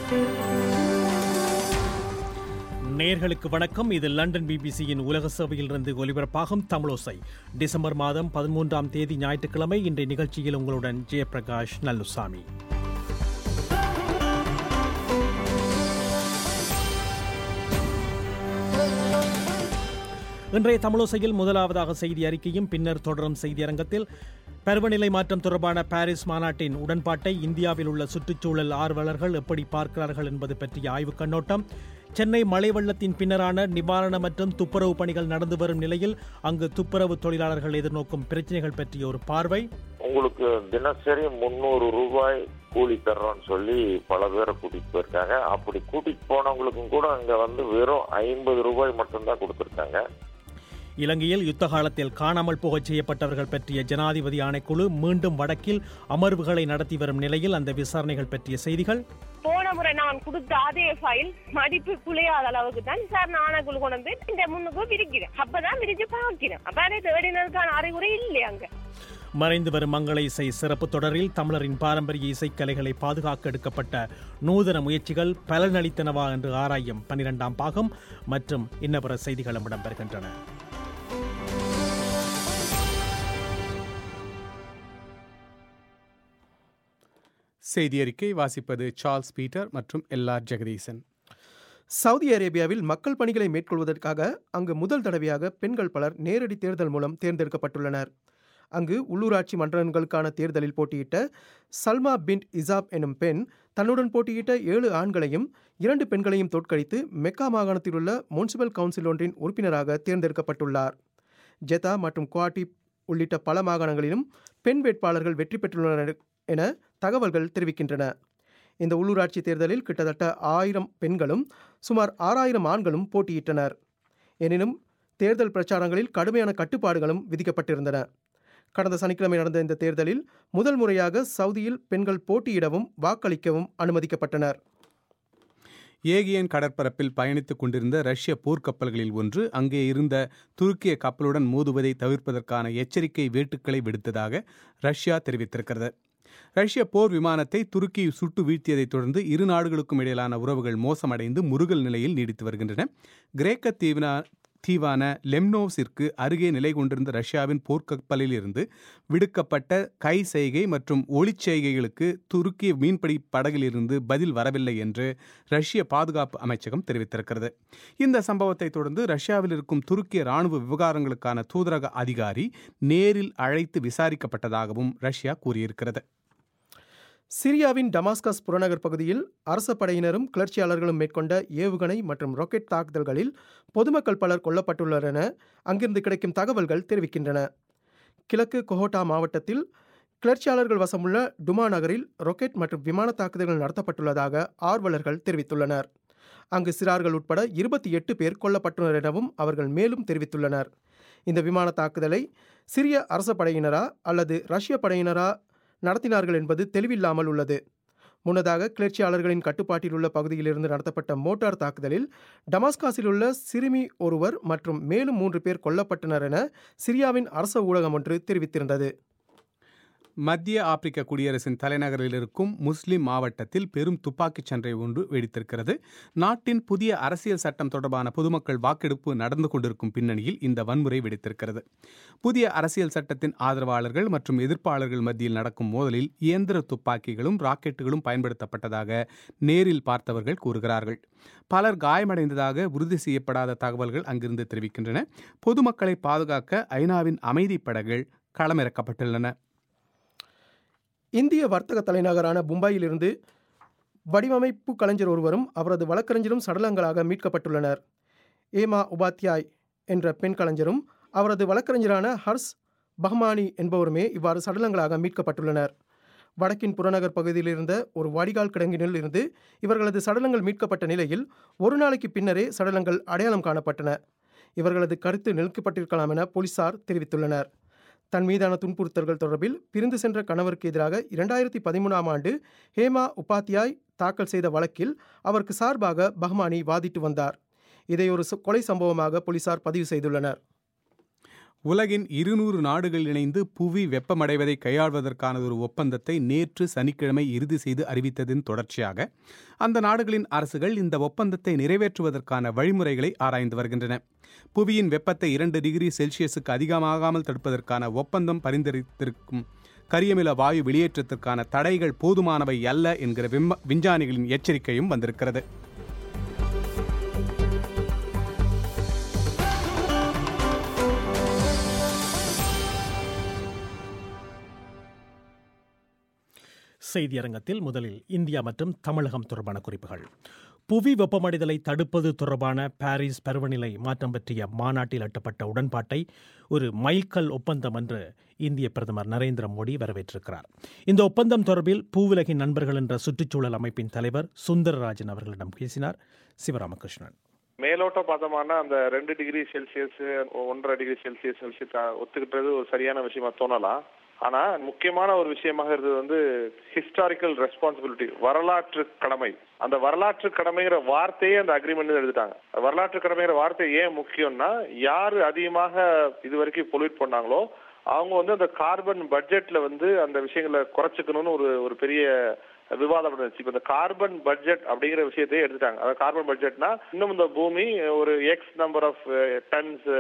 நேயர்களுக்கு வணக்கம். இது லண்டன் பிபிசியின் உலக சேவையிலிருந்து ஒலிபரப்பாகும் தமிழோசை. டிசம்பர் மாதம் 13ஆம் தேதி ஞாயிற்றுக்கிழமை. இன்றைய நிகழ்ச்சியில் உங்களுடன் ஜெயபிரகாஷ் நல்லுசாமி. இன்றைய தமிழோசையில் முதலாவதாக செய்தி அறிக்கையும் பின்னர் தொடரும் செய்தியரங்கத்தில் பருவநிலை மாற்றம் தொடர்பான பாரிஸ் மாநாட்டின் உடன்பாட்டை இந்தியாவில் உள்ள சுற்றுச்சூழல் ஆர்வலர்கள் எப்படி பார்க்கிறார்கள் என்பது பற்றிய ஆய்வுக் கண்ணோட்டம், சென்னை மழை வெள்ளத்தின் பின்னரான நிவாரண மற்றும் துப்புரவு பணிகள் நடந்து வரும் நிலையில் அங்கு துப்புரவு தொழிலாளர்கள் எதிர்நோக்கும் பிரச்சனைகள் பற்றிய ஒரு பார்வை, உங்களுக்கு தினசரி 300 ரூபாய் கூலி தர்றோம்னு சொல்லி பல பேரை கூட்டிட்டு போயிருக்காங்க. அப்படி கூட்டிட்டு போனவங்களுக்கும் கூட அங்க வெறும் 50 ரூபாய் மட்டும்தான் கொடுத்துருக்காங்க. இலங்கையில் யுத்த காலத்தில் காணாமல் போகச் செய்யப்பட்டவர்கள் பற்றிய ஜனாதிபதி ஆணைக்குழு மீண்டும் வடக்கில் அமர்வுகளை நடத்தி வரும் நிலையில் அந்த விசாரணைகள் பற்றிய செய்திகள், போன முறை நான் கொடுத்த அதே ஃபைல் மதிப்பு குலையாத அளவுக்கு தான் சார் நாணக்குழு கொண்டு வந்து இந்த முன்னுக்கு விரிக்கிறேன். அப்பதான் விரிச்சு பார்க்கிறேன். அப்ப அதை தேடினதுக்கான அறிகுறி இல்லை. அங்க மறைந்து வரும் மங்கள இசை சிறப்பு தொடரில் தமிழரின் பாரம்பரிய இசைக்கலைகளை பாதுகாக்க எடுக்கப்பட்ட நூதன முயற்சிகள் பலனளித்தனவா என்று ஆராயும் 12ஆம் பாகம் மற்றும் இன்னபிற செய்திகளும் இடம்பெறுகின்றன. செய்தி அறிக்கை வாசிப்பது சார்ல்ஸ் பீட்டர் மற்றும் எல்ஆர் ஜெகதீசன். சவுதி அரேபியாவில் மக்கள் பணிகளை மேற்கொள்வதற்காக அங்கு முதல் தடவையாக பெண்கள் பலர் நேரடி தேர்தல் மூலம் தேர்ந்தெடுக்கப்பட்டுள்ளனர். அங்கு உள்ளூராட்சி மன்றங்களுக்கான தேர்தலில் போட்டியிட்ட சல்மா பின்ட் இசாப் எனும் பெண் தன்னுடன் போட்டியிட்ட 7 ஆண்களையும் 2 பெண்களையும் தோற்கடித்து மெக்கா மாகாணத்தில் உள்ள முனிசிபல் கவுன்சில் ஒன்றின் உறுப்பினராக தேர்ந்தெடுக்கப்பட்டுள்ளார். ஜெதா மற்றும் குவாட்டி உள்ளிட்ட பல மாகாணங்களிலும் பெண் வேட்பாளர்கள் வெற்றி பெற்றுள்ளனர் என தகவல்கள் தெரிவிக்கின்றன. இந்த உள்ளூராட்சி தேர்தலில் கிட்டத்தட்ட 1000 பெண்களும் சுமார் 6000 ஆண்களும் போட்டியிட்டனர். எனினும் தேர்தல் பிரச்சாரங்களில் கடுமையான கட்டுப்பாடுகளும் விதிக்கப்பட்டிருந்தன. கடந்த சனிக்கிழமை நடந்த இந்த தேர்தலில் முதல் முறையாக சவுதியில் பெண்கள் போட்டியிடவும் வாக்களிக்கவும் அனுமதிக்கப்பட்டனர். ஏகியன் கடற்பரப்பில் பயணித்துக் கொண்டிருந்த ரஷ்ய போர்க்கப்பல்களில் ஒன்று அங்கே இருந்த துருக்கிய கப்பலுடன் மோதுவதை தவிர்ப்பதற்கான எச்சரிக்கை வேட்டுக்களை விடுத்ததாக ரஷ்யா தெரிவித்திருக்கிறது. ரஷ்ய போர் விமானத்தை துருக்கி சுட்டு வீழ்த்தியதைத் தொடர்ந்து இரு நாடுகளுக்கும் இடையிலான உறவுகள் மோசமடைந்து முறுகல் நிலையில் நீடித்து வருகின்றன. கிரேக்க தீவான லெம்னோவ்ஸிற்கு அருகே நிலை கொண்டிருந்த ரஷ்யாவின் போர்க்கப்பலில் இருந்து விடுக்கப்பட்ட கை செய்கை மற்றும் ஒளிச்செய்கைகளுக்கு துருக்கிய மீன்பிடி படகிலிருந்து பதில் வரவில்லை என்று ரஷ்ய பாதுகாப்பு அமைச்சகம் தெரிவித்திருக்கிறது. இந்த சம்பவத்தை தொடர்ந்து ரஷ்யாவில் இருக்கும் துருக்கிய இராணுவ விவகாரங்களுக்கான தூதரக அதிகாரி நேரில் அழைத்து விசாரிக்கப்பட்டதாகவும் ரஷ்யா கூறியிருக்கிறது. சிரியாவின் டமாஸ்கஸ் புறநகர் பகுதியில் அரச படையினரும் கிளர்ச்சியாளர்களும் மேற்கொண்ட ஏவுகணை மற்றும் ராக்கெட் தாக்குதல்களில் பொதுமக்கள் பலர் கொல்லப்பட்டுள்ளனர் என அங்கிருந்து கிடைக்கும் தகவல்கள் தெரிவிக்கின்றன. கிழக்கு கொஹோட்டா மாவட்டத்தில் கிளர்ச்சியாளர்கள் வசமுள்ள டுமா நகரில் ராக்கெட் மற்றும் விமான தாக்குதல்கள் நடத்தப்பட்டுள்ளதாக ஆர்வலர்கள் தெரிவித்துள்ளனர். அங்கு சிறார்கள் உட்பட 28 பேர் கொல்லப்பட்டுள்ளனர் எனவும் அவர்கள் மேலும் தெரிவித்துள்ளனர். இந்த விமான தாக்குதலை சிரிய அரச படையினரா அல்லது ரஷ்ய படையினரா நடத்தினார்கள் என்பது தெளிவில்லாமல் உள்ளது. முன்னதாக கிளர்ச்சியாளர்களின் கட்டுப்பாட்டில் உள்ள பகுதியிலிருந்து நடத்தப்பட்ட மோட்டார் தாக்குதலில் டமாஸ்காஸில் உள்ள சிறுமி ஒருவர் மற்றும் மேலும் 3 பேர் கொல்லப்பட்டனர் என சிரியாவின் அரச ஊடகம் ஒன்று தெரிவித்திருந்தது. மத்திய ஆப்பிரிக்க குடியரசின் தலைநகரில் இருக்கும் முஸ்லிம் மாவட்டத்தில் பெரும் துப்பாக்கிச் சண்டை ஒன்று வெடித்திருக்கிறது. நாட்டின் புதிய அரசியல் சட்டம் தொடர்பான பொதுமக்கள் வாக்கெடுப்பு நடந்து கொண்டிருக்கும் பின்னணியில் இந்த வன்முறை வெடித்திருக்கிறது. புதிய அரசியல் சட்டத்தின் ஆதரவாளர்கள் மற்றும் எதிர்ப்பாளர்கள் மத்தியில் நடக்கும் மோதலில் இயந்திர துப்பாக்கிகளும் ராக்கெட்டுகளும் பயன்படுத்தப்பட்டதாக நேரில் பார்த்தவர்கள் கூறுகிறார்கள். பலர் காயமடைந்ததாக உறுதி செய்யப்படாத தகவல்கள் அங்கிருந்து தெரிவிக்கின்றன. பொதுமக்களை பாதுகாக்க ஐநாவின் அமைதி படைகள் களமிறக்கப்பட்டுள்ளன. இந்திய வர்த்தக தலைநகரான மும்பையிலிருந்து வடிவமைப்பு கலைஞர் ஒருவரும் அவரது வழக்கறிஞரும் சடலங்களாக மீட்கப்பட்டுள்ளனர். ஏமா உபாத்யாய் என்ற பெண் கலைஞரும் அவரது வழக்கறிஞரான ஹர்ஷ் பஹ்மானி என்பவருமே இவ்வாறு சடலங்களாக மீட்கப்பட்டுள்ளனர். வடக்கின் புறநகர் பகுதியில் இருந்த ஒரு வடிகால் கிடங்கினில் இருந்து இவர்களது சடலங்கள் மீட்கப்பட்ட நிலையில் ஒரு நாளைக்கு பின்னரே சடலங்கள் அடையாளம் காணப்பட்டன. இவர்களது கருத்து நிறுத்தப்பட்டிருக்கலாம் என போலீசார் தெரிவித்துள்ளனர். தன் மீதான துன்புறுத்தல்கள் தொடர்பில் பிரிந்து சென்ற கணவருக்கு எதிராக 2013ஆம் ஆண்டு ஹேமா உபாத்யாய் தாக்கல் செய்த வழக்கில் அவருக்கு சார்பாக பஹ்மானி வாதிட்டு வந்தார். இதை ஒரு கொலை சம்பவமாக போலீசார் பதிவு செய்துள்ளனர். உலகின் 200 நாடுகள் இணைந்து புவி வெப்பமடைவதை கையாள்வதற்கான ஒரு ஒப்பந்தத்தை நேற்று சனிக்கிழமை இறுதி செய்து அறிவித்ததின் தொடர்ச்சியாக அந்த நாடுகளின் அரசுகள் இந்த ஒப்பந்தத்தை நிறைவேற்றுவதற்கான வழிமுறைகளை ஆராய்ந்து வருகின்றன. புவியின் வெப்பத்தை 2 டிகிரி செல்சியஸுக்கு அதிகமாகாமல் தடுப்பதற்கான ஒப்பந்தம் பரிந்துரைத்திருக்கும் கரியமில வாயு வெளியேற்றத்திற்கான தடைகள் போதுமானவை அல்ல என்கிற விஞ்ஞானிகளின் எச்சரிக்கையும் வந்திருக்கிறது. செய்தியரங்கத்தில் முதலில் இந்தியா மற்றும் தமிழகம் தொடர்பான குறிப்புகள். புவி வெப்பமடைதலை தடுப்பது தொடர்பான பாரிஸ் பருவநிலை மாற்றம் பற்றிய மாநாட்டில் எட்டப்பட்ட உடன்பாட்டை ஒரு மைல்கல் ஒப்பந்தம் என்று இந்திய பிரதமர் நரேந்திர மோடி வரவேற்றிருக்கிறார். இந்த ஒப்பந்தம் தொடர்பில் பூவுலகின் நண்பர்கள் என்ற சுற்றுச்சூழல் அமைப்பின் தலைவர் சுந்தரராஜன் அவர்களிடம் பேசினார் சிவராமகிருஷ்ணன். மேலோட்ட பார்த்தோம்னா அந்த 2 டிகிரி செல்சியஸ் 1.5 டிகிரி செல்சியஸ் ஒத்துக்கிட்டது ஒரு சரியான விஷயமா தோணலாம். ஆனா முக்கியமான ஒரு விஷயமாக இருந்தது ஹிஸ்டாரிக்கல் ரெஸ்பான்சிபிலிட்டி, வரலாற்று கடமை. அந்த வரலாற்று கடமைங்கிற வார்த்தையே அந்த அக்ரிமெண்ட் எழுதிட்டாங்க. வரலாற்று கடமைங்கிற வார்த்தை ஏன் முக்கியம்னா, யாரு அதிகமாக இது வரைக்கும் பொல்யூட் பண்ணாங்களோ அவங்க அந்த கார்பன் பட்ஜெட்ல அந்த விஷயங்களை குறைச்சிக்கணும்னு ஒரு பெரிய விவாதம் இருந்துச்சு. இப்ப இந்த கார்பன் பட்ஜெட் அப்படிங்கிற விஷயத்தையே எடுத்துட்டாங்க. அதாவது கார்பன் பட்ஜெட்னா இன்னும் இந்த பூமி ஒரு எக்ஸ் நம்பர் ஆஃப் டன்ஸ்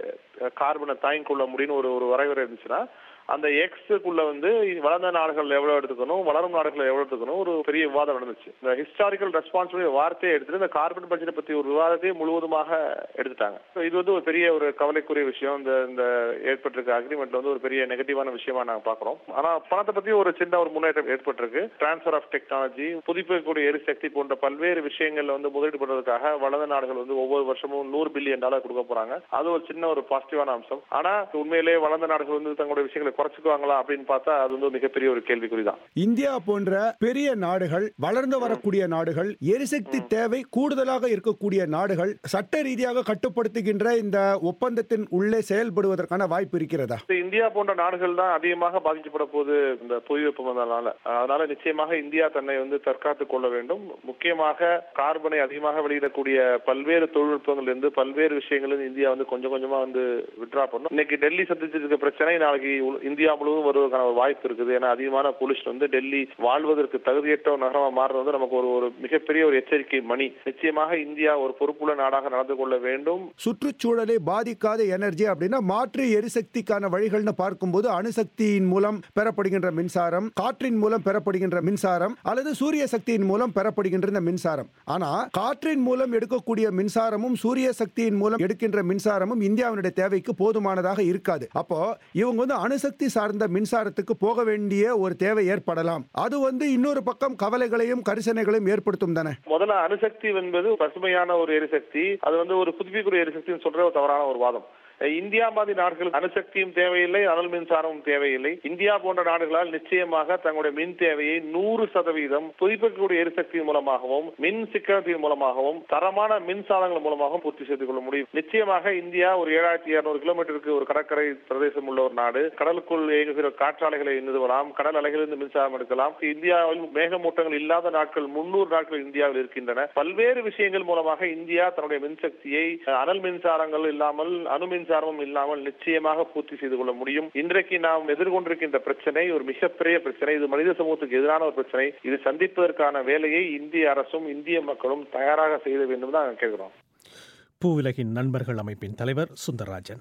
கார்பனை தாங்கிக் கொள்ள முடியும்னு ஒரு வரைமுறை இருந்துச்சுன்னா, அந்த எக்ஸுக்குள்ள வளர்ந்த நாடுகள் எவ்வளவு எடுத்துக்கணும், வளரும் நாடுகள் எவ்வளவு எடுத்துக்கணும் ஒரு பெரிய விவாதம் நடந்துச்சு. இந்த ஹிஸ்டாரிக்கல் ரெஸ்பான்சிபிலிட்டி வார்த்தையை எடுத்துட்டு இந்த கார்பன் பட்ஜெட்டை பத்தி ஒரு விவாதத்தையே முழுவதுமாக எடுத்துட்டாங்க. இது ஒரு பெரிய ஒரு கவலைக்குரிய விஷயம். இந்த ஏற்பட்டிருக்க அக்ரிமெண்ட்ல ஒரு பெரிய நெகட்டிவான விஷயமா நாங்க பாக்குறோம். ஆனா பணத்தை பத்தி ஒரு சின்ன ஒரு முன்னேற்றம் ஏற்பட்டிருக்கு. டிரான்ஸ்பர் ஆஃப் டெக்னாலஜி, புதுப்பிக்கக்கூடிய எரிசக்தி போன்ற பல்வேறு விஷயங்கள்ல முதலீடு பண்றதுக்காக வளர்ந்த நாடுகள் ஒவ்வொரு வருஷமும் $100 பில்லியன் கொடுக்க போறாங்க. அது ஒரு சின்ன ஒரு பாசிட்டிவான அம்சம். ஆனா உண்மையிலேயே வளர்ந்த நாடுகள் தங்களுடைய விஷயங்களை குறைச்சுக்குவாங்களா அப்படின்னு பார்த்தா அது மிகப்பெரிய ஒரு கேள்விக்குறிதான். இந்தியா போன்ற பெரிய நாடுகள், வளர்ந்து வரக்கூடிய நாடுகள், எரிசக்தி தேவை கூடுதலாக இருக்கக்கூடிய நாடுகள் சட்ட ரீதியாக கட்டுப்படுத்துகின்ற இந்த ஒப்பந்தத்தின் உள்ளே செயல்படுவதற்கான வாய்ப்பு இருக்கிறதா? இந்தியா போன்ற நாடுகள் தான் அதிகமாக பாதிக்கப்பட போகுது இந்த புவி வெப்பமடைதலால. அதனால நிச்சயமாக இந்தியா தன்னை தற்காத்துக் கொள்ள வேண்டும். முக்கியமாக கார்பனை அதிகமாக வெளியிடக்கூடிய பல்வேறு தொழில்நுட்பங்கள் இருந்து பல்வேறு விஷயங்கள் இந்தியா கொஞ்சம் கொஞ்சமா விட்ரா பண்ணும். இன்னைக்கு டெல்லி சந்திச்சிருக்க பிரச்சனை நாளைக்கு இந்தியா முழுவதும் வருவதற்கான ஒரு வாய்ப்பு இருக்குது. ஏன்னா அதிகமான பொல்யூஷன் டெல்லி வாழ்வதற்கு தகுதியற்ற நகரமா மாறுறது நமக்கு ஒரு மிகப்பெரிய ஒரு எச்சரிக்கை மணி. நிச்சயமாக இந்தியா ஒரு பொறுப்புள்ள நாடாக நடந்து கொள்ள வேண்டும். சுற்றுச்சூழலை பாதிக்காத எனர்ஜி அப்படின்னா மாற்று எரிசக்திக்கான வழிகள்னு பார்க்கும்போது அணுசக்தியின் மூலம் பெறப்படுகின்ற மின்சாரம், காற்றின் மூலம் பெறப்படுகின்ற மின்சாரம் அல்லது சூரிய சக்தியின் மூலம் பெறப்படுகின்ற மின்சாரம். ஆனா காற்றின் மூலம் எடுக்கக்கூடிய மின்சாரமும் சூரிய சக்தியின் மூலம் எடுக்கின்ற மின்சாரமும் இந்தியாவினுடைய தேவைக்கு போதுமானதாக இருக்காது. அப்போ இவங்க அணுசக்தி சார்ந்த மின்சாரத்துக்கு போக வேண்டிய ஒரு தேவை ஏற்படலாம். அது இன்னொரு பக்கம் கவலைகளையும் கரிசனைகளையும் ஏற்படுத்தும் தானே. முதல்ல அணுசக்தி என்பது பசுமையான ஒரு எரிசக்தி. அது ஒரு புதுப்பிக்கக்கூடிய எரிசக்தி சொல்ற தவறான ஒரு வாதம். இந்தியா மாதிரி நாடுகள் அணுசக்தியும் தேவையில்லை, அனல் மின்சாரமும் தேவையில்லை. இந்தியா போன்ற நாடுகளால் நிச்சயமாக தங்களுடைய மின் தேவையை 100% புதுப்பிக்கக்கூடிய எரிசக்தியின் மூலமாகவும் மின் சிக்கனத்தின் மூலமாகவும் தரமான மின்சாதனங்கள் மூலமாகவும் பூர்த்தி செய்து கொள்ள முடியும். நிச்சயமாக இந்தியா ஒரு 7200 கிலோமீட்டருக்கு ஒரு கடற்கரை பிரதேசம் உள்ள ஒரு நாடு. கடலுக்குள் இயங்குகிற காற்றாலைகளை நிறுவலாம், கடல் அலைகளிலிருந்து மின்சாரம் எடுக்கலாம். இந்தியாவில் மேகமூட்டங்கள் இல்லாத நாட்கள் 300 நாட்கள் இந்தியாவில் இருக்கின்றன. பல்வேறு விஷயங்கள் மூலமாக இந்தியா தன்னுடைய மின்சக்தியை அனல் மின்சாரங்கள் இல்லாமல் அணு மின்சாரமும் இல்லாமல் நிச்சயமாக பூர்த்தி செய்து கொள்ள முடியும். இன்றைக்கு நாம் எதிர்கொண்டிருக்கின்ற பிரச்சனை ஒரு மிகப்பெரிய பிரச்சனை. இது மனித சமூகத்துக்கு எதிரான ஒரு பிரச்சனை. இது சந்திப்பதற்கான வேலையை இந்திய அரசும் இந்திய மக்களும் தயாராக செய்ய வேண்டும் தான் கேட்கிறோம். பூவுலகின் நண்பர்கள் அமைப்பின் தலைவர் சுந்தரராஜன்.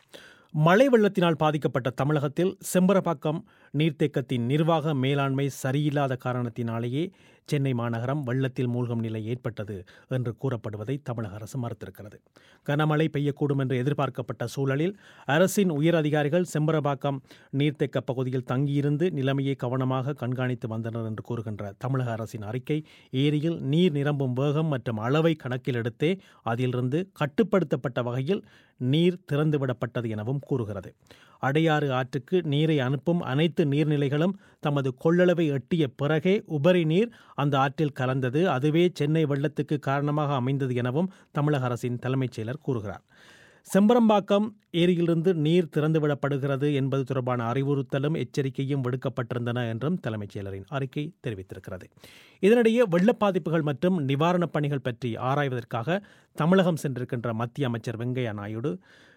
மழை வெள்ளத்தினால் பாதிக்கப்பட்ட தமிழகத்தில் செம்பரப்பாக்கம் நீர்த்தேக்கத்தின் நிர்வாக மேலாண்மை சரியில்லாத காரணத்தினாலேயே சென்னை மாநகரம் வெள்ளத்தில் மூழ்கும் நிலை ஏற்பட்டது என்று கூறப்படுவதை தமிழக அரசு மறுத்திருக்கிறது. கனமழை பெய்யக்கூடும் என்று எதிர்பார்க்கப்பட்ட சூழலில் அரசின் உயர் அதிகாரிகள் செம்பரப்பாக்கம் நீர்த்தேக்க பகுதியில் தங்கியிருந்து நிலைமையை கவனமாக கண்காணித்து வந்தனர் என்று கூறுகின்ற தமிழக அரசின் அறிக்கை ஏரியில் நீர் நிரம்பும் வேகம் மற்றும் அளவை கணக்கில் எடுத்தே அதிலிருந்து கட்டுப்படுத்தப்பட்ட வகையில் நீர் திறந்துவிடப்பட்டது எனவும் கூறுகிறது. அடையாறு ஆற்றுக்கு நீரை அனுப்பும் அனைத்து நீர்நிலைகளும் தமது கொள்ளளவை எட்டிய பிறகே உபரி நீர் அந்த ஆற்றில் கலந்தது. அதுவே சென்னை வெள்ளத்துக்கு காரணமாக அமைந்தது எனவும் தமிழக அரசின் தலைமைச் செயலர் கூறுகிறார். செம்பரம்பாக்கம் ஏரியிலிருந்து நீர் திறந்துவிடப்படுகிறது என்பது தொடர்பான அறிவுறுத்தலும் எச்சரிக்கையும் விடுக்கப்பட்டிருந்தன என்றும் தலைமைச் செயலரின் அறிக்கை தெரிவித்திருக்கிறது. இதனிடையே வெள்ள பாதிப்புகள் மற்றும் நிவாரணப் பணிகள் பற்றி ஆராய்வதற்காக தமிழகம் சென்றிருக்கின்ற மத்திய அமைச்சர் வெங்கையா நாயுடு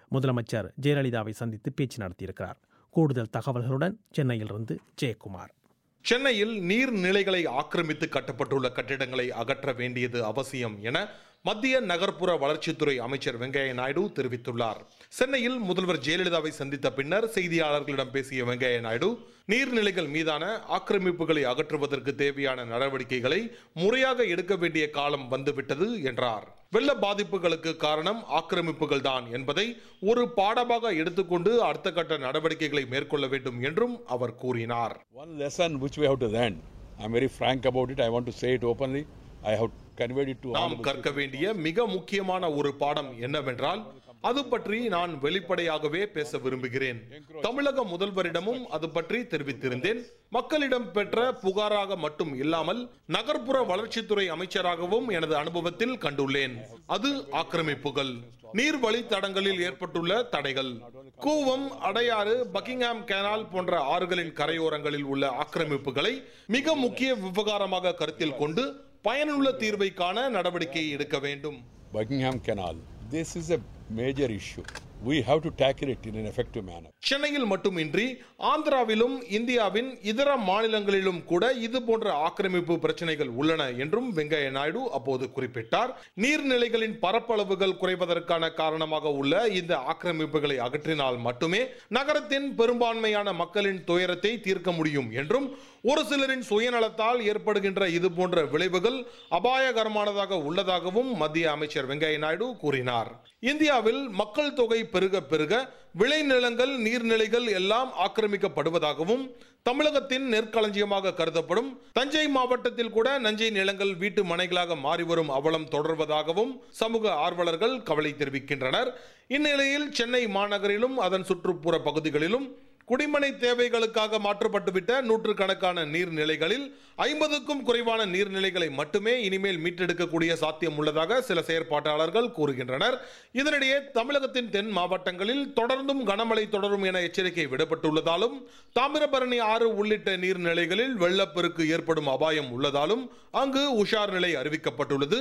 முதலமைச்சர் ஜெயலலிதாவை சந்தித்து பேச்சு நடத்தியிருக்கிறார். கூடுதல் தகவல்களுடன் சென்னையிலிருந்து ஜெயக்குமார். சென்னையில் நீர்நிலைகளை ஆக்கிரமித்து கட்டப்பட்டுள்ள கட்டிடங்களை அகற்ற வேண்டியது அவசியம் என மத்திய நகர்ப்புற வளர்ச்சித்துறை அமைச்சர் வெங்கையா நாயுடு தெரிவித்துள்ளார். சென்னையில் முதல்வர் ஜெயலலிதாவை சந்தித்த பின்னர் செய்தியாளர்களிடம் பேசிய வெங்கையா நாயுடு, நீர்நிலைகள் மீதான ஆக்கிரமிப்புகளை அகற்றுவதற்கு தேவையான நடவடிக்கைகளை முறையாக எடுக்க வேண்டிய காலம் வந்துவிட்டது என்றார். வெள்ள பாதிப்புகளுக்கு காரணம் ஆக்கிரமிப்புகள் தான் என்பதை ஒரு பாடமாக எடுத்துக்கொண்டு அடுத்த கட்ட நடவடிக்கைகளை மேற்கொள்ள வேண்டும் என்றும் அவர் கூறினார். One lesson which we have to learn. I'm very frank about it. I want to say it openly. I have conveyed it to all. நாம் கற்க வேண்டிய மிக முக்கியமான ஒரு பாடம் என்னவென்றால், அது பற்றி நான் வெளிப்படையாகவே பேச விரும்புகிறேன். தமிழக முதல்வரிடமும் அது பற்றி தெரிவித்திருந்தேன். மக்களிடம் பெற்ற புகாராக மட்டும் இல்லாமல் நகர்ப்புற வளர்ச்சித்துறை அமைச்சராகவும் எனது அனுபவத்தில் கண்டுள்ளேன். அது ஆக்கிரமிப்புகள், நீர் வழித்தடங்களில் ஏற்பட்டுள்ள தடைகள், கூவம், அடையாறு, பக்கிங்ஹாம் கேனால் போன்ற ஆறுகளின் கரையோரங்களில் உள்ள ஆக்கிரமிப்புகளை மிக முக்கிய விவகாரமாக கருத்தில் கொண்டு பயனுள்ள தீர்வை காண நடவடிக்கை எடுக்க வேண்டும். Buckingham Canal. This is a major issue. We have to tackle it in an effective manner. சென்னையில் மட்டுமின்றி ஆந்திராவிலும் இந்தியாவின் இதர மாநிலங்களிலும் கூட இது போன்ற ஆக்கிரமிப்பு பிரச்சனைகள் உள்ளன என்றும் வெங்கையா நாயுடு அப்போது குறிப்பிட்டார். நீர்நிலைகளின் பரப்பளவுகள் குறைவதற்கான காரணமாக உள்ள இந்த ஆக்கிரமிப்புகளை அகற்றினால் மட்டுமே நகரத்தின் பெரும்பான்மையான மக்களின் துயரத்தை தீர்க்க முடியும் என்றும், ஒரு சிலரின் சுயநலத்தால் ஏற்படுகின்ற இது போன்ற விளைவுகள் அபாயகரமானதாக உள்ளதாகவும் மத்திய அமைச்சர் வெங்கையா நாயுடு கூறினார். இந்தியாவில் மக்கள் தொகை பெருக பெருக விளைநிலங்கள், நீர்நிலைகள் எல்லாம் ஆக்கிரமிக்கப்படுவதாகவும், தமிழகத்தின் நெற்களஞ்சியமாக கருதப்படும் தஞ்சை மாவட்டத்தில் கூட நஞ்சை நிலங்கள் வீட்டு மனைகளாக மாறி வரும் அவலம் தொடர்வதாகவும் சமூக ஆர்வலர்கள் கவலை தெரிவிக்கின்றனர். இந்நிலையில் சென்னை மாநகரிலும் அதன் சுற்றுப்புற பகுதிகளிலும் குடிமனை தேவைகளுக்காக மாற்றப்பட்டுவிட்ட நூற்றுக்கணக்கான நீர்நிலைகளில் 50க்கும் குறைவான நீர்நிலைகளை மட்டுமே இனிமேல் மீட்டெடுக்கக்கூடிய சாத்தியம் உள்ளதாக சில செயற்பாட்டாளர்கள் கூறுகின்றனர். இதனிடையே தமிழகத்தின் தென் மாவட்டங்களில் தொடர்ந்தும் கனமழை தொடரும் என எச்சரிக்கை விடப்பட்டுள்ளதாலும், தாமிரபரணி ஆறு உள்ளிட்ட நீர்நிலைகளில் வெள்ளப்பெருக்கு ஏற்படும் அபாயம் உள்ளதாலும் அங்கு உஷார் நிலை அறிவிக்கப்பட்டுள்ளது.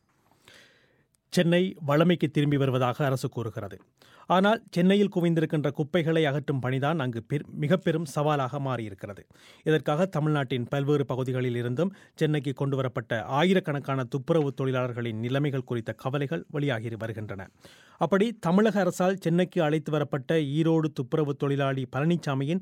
சென்னை வழமைக்கு திரும்பி வருவதாக அரசு கூறுகிறது. ஆனால் சென்னையில் குவிந்திருக்கின்ற குப்பைகளை அகற்றும் பணிதான் அங்கு மிக பெரும் சவாலாக மாறியிருக்கிறது. இதற்காக தமிழ்நாட்டின் பல்வேறு பகுதிகளில் இருந்தும் சென்னைக்கு கொண்டுவரப்பட்ட ஆயிரக்கணக்கான துப்புரவு தொழிலாளர்களின் நிலைமைகள் குறித்த கவலைகள் வெளியாகி வருகின்றன. அப்படி தமிழக அரசால் சென்னைக்கு அழைத்து வரப்பட்ட ஈரோடு துப்புரவு தொழிலாளி பழனிசாமியின்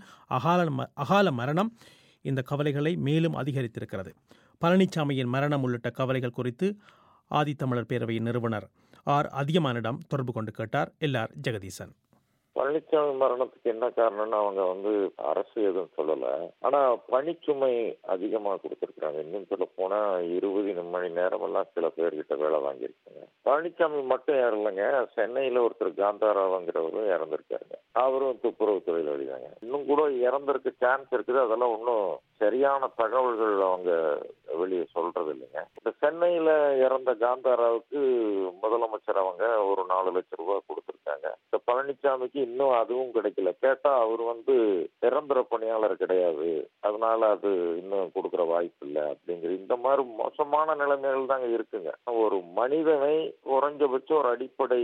அகால மரணம் இந்த கவலைகளை மேலும் அதிகரித்திருக்கிறது. பழனிசாமியின் மரணம் உள்ளிட்ட கவலைகள் குறித்து ஆதித்தமிழர் பேரவையின் நிறுவனர் ஆர் அதியமானிடம் தொடர்பு கொண்டு கேட்டார் எல்ஆர் ஜெகதீசன். பழனிசாமி மரணத்துக்கு என்ன காரணம்னு அவங்க அரசு எதுவும் சொல்லல. ஆனா பணிச்சுமை அதிகமா கொடுத்திருக்காங்க. இன்னும் சொல்ல போனா 20 மணி நேரம் எல்லாம் சில பேர்கிட்ட வேலை வாங்கியிருக்காங்க. பழனிசாமி மட்டும் இறலங்க, சென்னையில ஒருத்தர் காந்தாராவங்கிறவரும் இறந்திருக்காருங்க. அவரும் துப்புரவு தொழிலாளி தாங்க. இன்னும் கூட இறந்திருக்க சான்ஸ் இருக்குது. அதெல்லாம் ஒன்றும் சரியான தகவல்கள் அவங்க வெளியே சொல்றது இல்லைங்க. இந்த சென்னையில இறந்த காந்தாராவுக்கு முதலமைச்சர் அவங்க ஒரு 4 லட்சம் ரூபாய் கொடுத்திருக்காங்க. இந்த பழனிசாமிக்கு இன்னும் அதுவும் கிடைக்கல. கேட்டா அவர் நிரந்தர பணியாளர் கிடையாது, அதனால அது இன்னும் கொடுக்கற வாய்ப்பு இல்லை அப்படிங்கிற இந்த மாதிரி மோசமான நிலைமைகள் தாங்க இருக்குங்க. ஒரு மனிதனை குறைஞ்சபட்சம் ஒரு அடிப்படை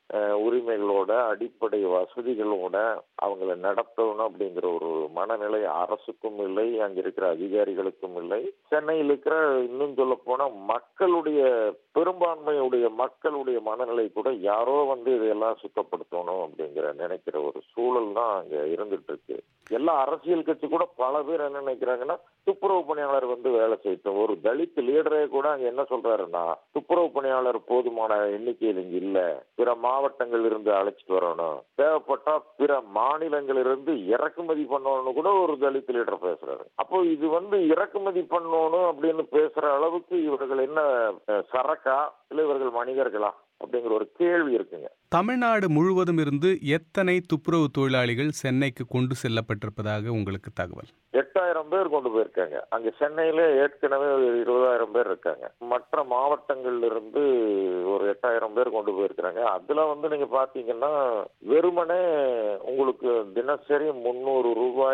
உரிமைகளோட, அடிப்படை வசதிகளோட அவங்களை நடத்தணும் அப்படிங்கிற ஒரு மனநிலை அரசுக்கும் இல்லை, அங்க இருக்கிற அதிகாரிகளுக்கும் இல்லை. சென்னையில் இருக்கிற இன்னும் சொல்ல போனா மக்களுடைய பெரும்பான்மையுடைய மக்களுடைய மனநிலை கூட யாரோ இதையெல்லாம் சுத்தப்படுத்தணும் அப்படிங்கிற நினைக்கிற ஒரு சூழல் தான் அங்க இருந்துட்டு இருக்கு. எல்லா அரசியல் கட்சி கூட பல பேர் என்ன நினைக்கிறாங்கன்னா, துப்புரவு பணியாளர் வேலை செய்யட்டும். ஒரு தலித் லீடரே கூட அங்க என்ன சொல்றாருன்னா, துப்புரவு பணியாளர் போதுமான எண்ணிக்கையில் இங்க இல்ல, பிற மாவட்டங்கள் இருந்து அழைச்சிட்டு வரணும், தேவைப்பட்டா பிற மாநிலங்களிலிருந்து இறக்குமதி பண்ணணும்னு கூட ஒரு தலித் லீடர் பேசுறாரு. அப்போ இது இறக்குமதி பண்ணணும் அப்படின்னு பேசுற அளவுக்கு இவர்கள் என்ன சரக்கா இல்ல இவர்கள் மனிதர்களா அப்படிங்கிற ஒரு கேள்வி இருக்குங்க. தமிழ்நாடு முழுவதும் இருந்து எத்தனை துப்புரவு தொழிலாளிகள் சென்னைக்கு கொண்டு செல்லப்பட்டிருப்பதாக உங்களுக்கு தகவல்? 8000 பேர் கொண்டு போயிருக்காங்க. அங்க சென்னையில ஏற்கனவே 20,000 பேர் இருக்காங்க. மற்ற மாவட்டங்கள்ல இருந்து ஒரு 8000 பேர் கொண்டு போயிருக்காங்க. அதுல நீங்க பாத்தீங்கன்னா வெறுமனே உங்களுக்கு தினசரி 300 ரூபாய்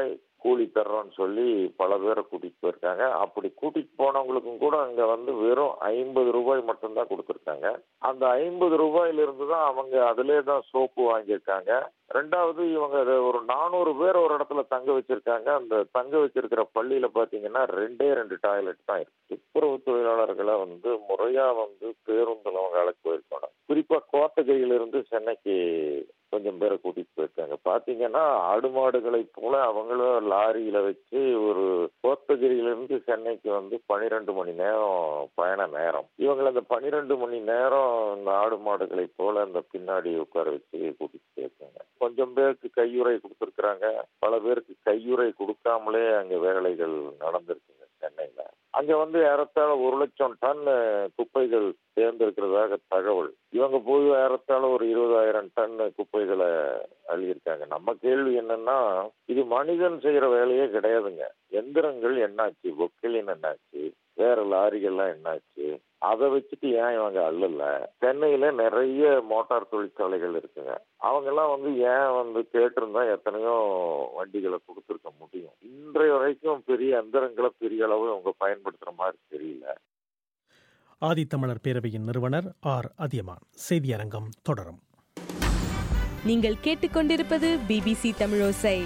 கூலி தர்றோம்னு சொல்லி பல பேரை கூட்டிட்டு போயிருக்காங்க. அப்படி கூட்டிட்டு போனவங்களுக்கும் கூட அங்க வந்து வெறும் 50 ரூபாய் மட்டும்தான் கொடுத்துருக்காங்க. அந்த 50 ரூபாயிலிருந்து தான் அவங்க அதிலே தான் சோப்பு வாங்கியிருக்காங்க. ரெண்டாவது இவங்க ஒரு 400 பேர் ஒரு இடத்துல தங்க வச்சிருக்காங்க. அந்த தங்க வச்சிருக்கிற பள்ளியில பாத்தீங்கன்னா 2 டாய்லெட் தான் இருக்கு. துப்புரவு தொழிலாளர்களை வந்து முறையா வந்து பேருந்துல அவங்க அழைச்சி போயிருக்காங்க. குறிப்பா கோத்தகிரியிலிருந்து சென்னைக்கு கொஞ்சம் பேரை கூட்டிட்டு போயிருக்காங்க. பாத்தீங்கன்னா ஆடு மாடுகளை போல அவங்களும் லாரியில வச்சு ஒரு கோத்தகிரியிலிருந்து சென்னைக்கு வந்து 12 மணி நேரம் பயண நேரம். இவங்களை அந்த 12 மணி நேரம் இந்த ஆடு மாடுகளை போல அந்த பின்னாடி உட்கார வச்சு கூட்டிட்டு போயிருக்காங்க. கொஞ்சம் பேருக்கு கையுறை கொடுத்துருக்காங்க, பல பேருக்கு கையுறை கொடுக்காமலே அங்க வேலைகள் நடந்திருக்குங்க சென்னையில. அங்க வந்து ஏறத்தாழ 1,00,000 டன் குப்பைகள் சேர்ந்திருக்கிறதாக தகவல். இவங்க போய் ஏறத்தாழ ஒரு 20,000 டன் குப்பைகளை அள்ளியிருக்காங்க. நம்ம கேள்வி என்னன்னா, இது மனிதன் செய்யற வேலையே கிடையாதுங்க. எந்திரங்கள் என்னாச்சு, பொக்கிலின் என்னாச்சு, வேற லாரிகள்லாம் என்னாச்சு, அதை வச்சுட்டு ஏன் இவங்க அள்ளல? சென்னையில நிறைய மோட்டார் தொழிற்சாலைகள் இருக்குங்க. அவங்க எல்லாம் வந்து ஏன் வந்து கேட்டிருந்தா எத்தனையோ வண்டிகளை கொடுத்துருக்க முடியும். இன்றைய வரைக்கும் பெரிய எந்திரங்களை பெரிய அளவு அவங்க பயன்படுத்துற மாதிரி தெரியல. ஆதித்தமிழர் பேரவையின் நிறுவனர் ஆர் அதியமான். செய்தியரங்கம் தொடரும். நீங்கள் கேட்டுக்கொண்டிருப்பது BBC தமிழோசை.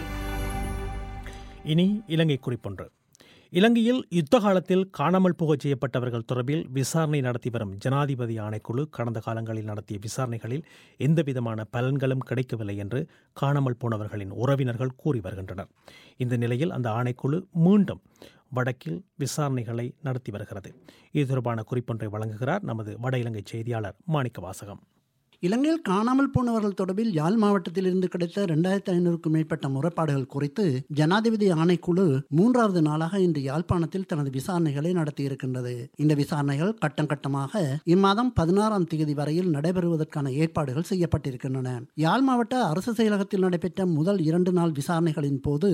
இனி இலங்கை குறிப்பொன்று. இலங்கையில் யுத்த காலத்தில் காணாமல் போகச் செய்யப்பட்டவர்கள் தொடர்பில் விசாரணை நடத்தி வரும் ஜனாதிபதி ஆணைக்குழு கடந்த காலங்களில் நடத்திய விசாரணைகளில் எந்தவிதமான பலன்களும் கிடைக்கவில்லை என்று காணாமல் போனவர்களின் உறவினர்கள் கூறி வருகின்றனர். இந்த நிலையில் அந்த ஆணைக்குழு மீண்டும் வடக்கில் விசாரணைகளை நடத்தி வருகிறது. இது தொடர்பான குறிப்பொன்றை வழங்குகிறார் நமது வட இலங்கை செய்தியாளர் மாணிக்க வாசகம். இலங்கையில் காணாமல் போனவர்கள் தொடர்பில் யாழ் மாவட்டத்திலிருந்து கிடைத்த 2500க்கும் மேற்பட்ட முறைப்பாடுகள் குறித்து ஜனாதிபதி ஆணைக்குழு 3வது நாளாக இன்று யாழ்ப்பாணத்தில் தனது விசாரணைகளை நடத்தியிருக்கின்றது. இந்த விசாரணைகள் கட்டம் கட்டமாக இம்மாதம் 16ஆம் தேதி வரையில் நடைபெறுவதற்கான ஏற்பாடுகள் செய்யப்பட்டிருக்கின்றன. யாழ் மாவட்ட அரசு செயலகத்தில் நடைபெற்ற முதல் 2 நாள் விசாரணைகளின் போது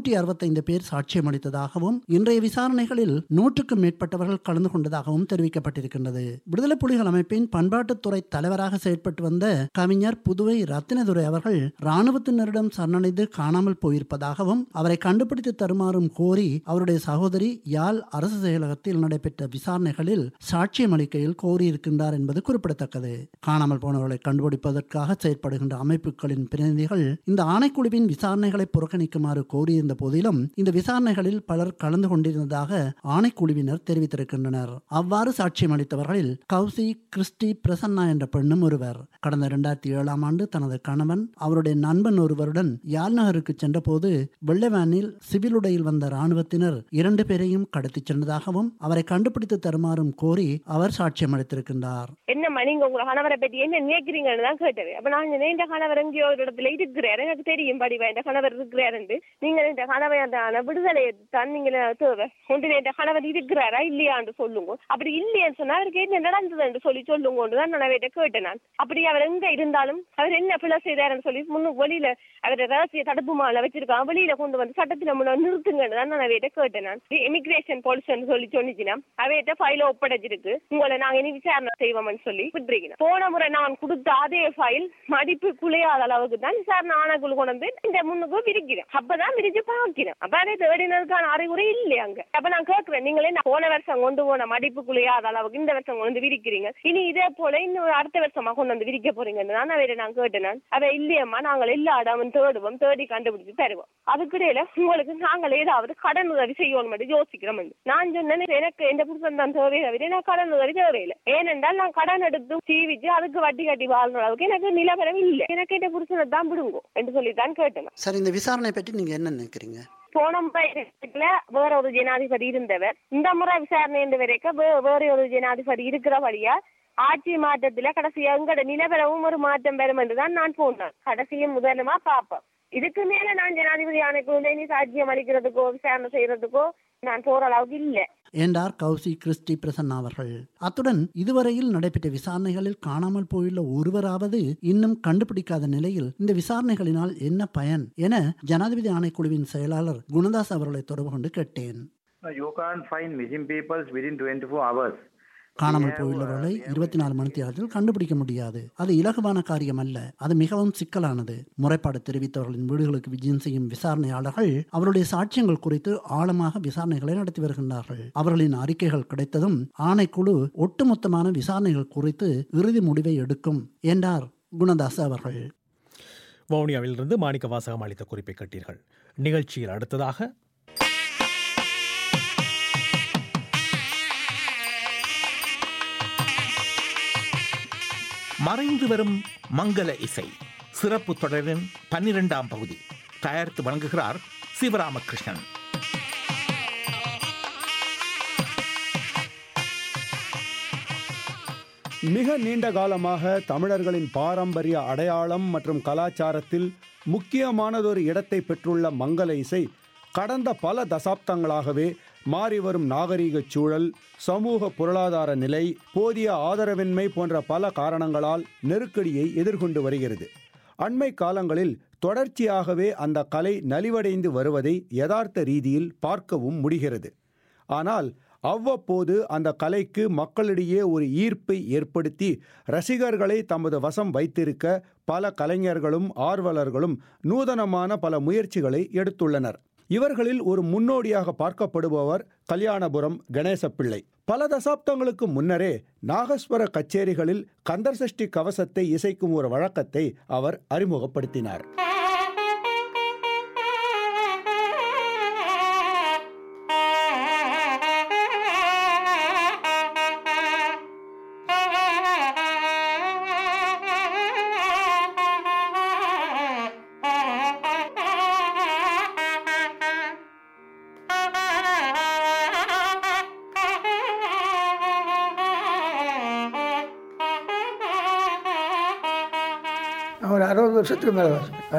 165 பேர் சாட்சியம் அளித்ததாகவும் இன்றைய விசாரணைகளில் 100க்கும் மேற்பட்டவர்கள் கலந்து கொண்டதாகவும் தெரிவிக்கப்பட்டிருக்கின்றது. விடுதலை புலிகள் அமைப்பின் பண்பாட்டுத்துறை தலைவராக செயற்பட்டு வந்த கவிஞர் புதுவை ரத்தினதுரை அவர்கள் இராணுவத்தினரிடம் சரணடைந்து காணாமல் போயிருப்பதாகவும் அவரை கண்டுபிடித்து தருமாறும் கோரி அவருடைய சகோதரி யாழ் அரசு செயலகத்தில் நடைபெற்ற விசாரணைகளில் சாட்சியம் அளிக்கையில் கோரியிருக்கின்றார் என்பது குறிப்பிடத்தக்கது. காணாமல் போனவர்களை கண்டுபிடிப்பதற்காக செயற்படுகின்ற அமைப்புகளின் பிரதிநிதிகள் இந்த ஆணைக்குழுவின் விசாரணைகளை புறக்கணிக்குமாறு கோரியிருந்த போதிலும் இந்த விசாரணைகளில் பலர் கலந்து கொண்டிருந்ததாக ஆணைக்குழுவினர் தெரிவித்திருக்கின்றனர். அவ்வாறு சாட்சியம் அளித்தவர்களில் கௌசி கிறிஸ்டி பிரசன்னா என்ற பெண்ணும் ஒருவர். கடந்த 2007ஆம் ஆண்டு தனது கணவன் அவருடைய நண்பன் ஒருவருடன் யாழ் நகருக்கு சென்ற போது வெள்ளவேனில் சிவில் உடையில் வந்த இராணுவத்தினர் 2 பேரையும் கடத்திச் சென்றதாகவும் அவரை கண்டுபிடித்து தருமாறும் கோரி அவர் சாட்சியம் அளித்திருக்கின்றார். என்ன நீங்க உங்க கணவரை பற்றி என்ன நினைக்கிறீங்கன்னு தான் கேட்டது. அப்ப நான் இந்த கணவர் எங்கேயோ ஒரு இடத்துல இருக்கிறார், எனக்கு தெரியும் படிவா இந்த கணவர் இருக்கிறார் என்று. நீங்க இந்த கணவரை விடுதலை தான் நீங்க தேவை ஒன்று இந்த கணவர் இருக்கிறாரா இல்லையான்னு சொல்லுங்க. அப்படி இல்லையான்னு சொன்னா அவருக்கு என்ன நடந்தது என்று சொல்லுங்க தான் நான் அவர்கிட்ட கேட்டேன். நான் அப்படி அவர் எங்க இருந்தாலும் அவர் என்ன பிள்ளை செய்தாருன்னு சொல்லி முன்னுக்கு வெளியில அவரை ரகசிய தடுப்பு மாலை வச்சிருக்காங்க, வெளியில கொண்டு வந்து சட்டத்துல முன்ன நிறுத்துங்கன்னு தான் நான் அவையிட்ட கேட்டேன். நான் இமிகிரேஷன் போலீஸ்ன்னு சொல்லி சொன்னிச்சுன்னா அவையிட்ட ஃபைல ஒப்படைச்சிருக்கு, உங்களை நாங்க இனி விசாரணை செய்வோம்னு சொல்லி விட்டுருக்கேன். போன முறை நான் கொடுத்த அதே ஃபைல் மதிப்பு குலையாத அளவுக்கு தான் விசாரணை ஆணைக்குழு கொண்டு வந்து இந்த முன்னுக்கு விரிக்கிறேன். அப்பதான் விரிச்சு பார்க்கிறேன். அப்ப அதை தேடினதுக்கான அறிகுறி இல்லை அங்க. அப்ப நான் கேட்கிறேன், நீங்களே போன வருஷம் கொண்டு போன மதிப்பு குலையாத அளவுக்கு இந்த வருஷம் கொண்டு வந்து விரிக்கிறீங்க, இனி இதே போல இன்னும் அடுத்த வருஷமா கொண்டு வந்து விரிக்க போறீங்கன்னு நான் அவரை நான் கேட்டேன். அவ இல்லையம்மா நாங்கள் எல்லா இடமும் தேடுவோம், தேடி கண்டுபிடிச்சு தருவோம், அதுக்கிடையில உங்களுக்கு நாங்கள் ஏதாவது கடன் உதவி செய்யணும் மட்டும் யோசிக்கிறோம். நான் சொன்னேன் எனக்கு எந்த புருஷன் தான் தேவையை தவிர நான் கடன் உதவி தேவையில்லை. ஏனென்றால் நான் கடன் எடுத்து சீவிச்சு அதுக்கு வட்டி கட்டி வாழ்ற அளவுக்கு எனக்கு நிலவரம் இல்லை, எனக்கு எந்த புருஷனை தான் விடுங்கோ என்று சொல்லித்தான் கேட்டேன். சார், இந்த விசாரணை பற்றி நீங்க என்ன நினைக்கிறீங்க? போன முறை வேற ஒரு ஜனாதிபதி இருந்தவர், இந்த முறை விசாரணை வரைக்கும் வேற ஒரு ஜனாதிபதி இருக்கிறபடியா ஆட்சி மாற்றத்துல கடைசியா எங்கட நிலவரவும் ஒரு மாற்றம் பெறும் என்றுதான் நான் போனேன். கடைசியும் முதலமா பாப்பேன். இதுக்கு மேல நான் ஜனாதிபதி ஆணைக்குழுல இனி சாட்சியம் அளிக்கிறதுக்கோ விசாரணை செய்யறதுக்கோ நான் போற அளவுக்கு இல்லை என்றார் கௌசி கிறிஸ்டி பிரசன்னா அவர்கள். அத்துடன் இதுவரையில் நடைபெற்ற விசாரணைகளில் காணாமல் போயுள்ள ஒருவராவது இன்னும் கண்டுபிடிக்காத நிலையில் இந்த விசாரணைகளினால் என்ன பயன் என ஜனாதிபதி ஆணைக்குழுவின் செயலாளர் குணதாஸ் அவர்களை தொடர்பு கொண்டு கேட்டேன். You can't find missing people within 24 hours. காணாமல் போயுள்ளவர்களை 24 மணி நேரத்தில் கண்டுபிடிக்க முடியாது. அது இலகுவான காரியம் அல்ல, அது மிகவும் சிக்கலானது. முறைப்பாடு தெரிவித்தவர்களின் வீடுகளுக்கு விஜயம் செய்யும் விசாரணையாளர்கள் அவருடைய சாட்சியங்கள் குறித்து ஆழமாக விசாரணைகளை நடத்தி வருகின்றார்கள். அவர்களின் அறிக்கைகள் கிடைத்ததும் ஆணைக்குழு ஒட்டுமொத்தமான விசாரணைகள் குறித்து இறுதி முடிவை எடுக்கும் என்றார் குணதாஸ் அவர்கள். வவுனியாவிலிருந்து மாணிக்க வாசகம் அளித்த குறிப்பை கேட்டீர்கள். நிகழ்ச்சியில் அடுத்ததாக மறைந்து வரும் மங்கள இசை சிறப்பு தொடரின் 12ஆம் பகுதி தயாரித்து வழங்குகிறார் சிவராமகிருஷ்ணன். மிக நீண்ட காலமாக தமிழர்களின் பாரம்பரிய அடையாளம் மற்றும் கலாச்சாரத்தில் முக்கியமானதொரு இடத்தை பெற்றுள்ள மங்கள இசை கடந்த பல தசாப்தங்களாகவே மாறிவரும் நாகரீக சூழல், சமூக பொருளாதார நிலை, போதிய ஆதரவின்மை போன்ற பல காரணங்களால் நெருக்கடியை எதிர்கொண்டு வருகிறது. அண்மை காலங்களில் தொடர்ச்சியாகவே அந்த கலை நலிவடைந்து வருவதை யதார்த்த ரீதியில் பார்க்கவும் முடிகிறது. ஆனால் அவ்வப்போது அந்த கலைக்கு மக்களிடையே ஒரு ஈர்ப்பை ஏற்படுத்தி ரசிகர்களை தமது வசம் வைத்திருக்க பல கலைஞர்களும் ஆர்வலர்களும் நூதனமான பல முயற்சிகளை எடுத்துள்ளனர். இவர்களில் ஒரு முன்னோடியாக பார்க்கப்படுபவர் கல்யாணபுரம் கணேசப்பிள்ளை. பல தசாப்தங்களுக்கு முன்னரே நாகஸ்வர கச்சேரிகளில் கந்தர் சஷ்டி கவசத்தை இசைக்கும் ஒரு வழக்கத்தை அவர் அறிமுகப்படுத்தினார். ஒரு 60 வருஷத்துக்கு மேலே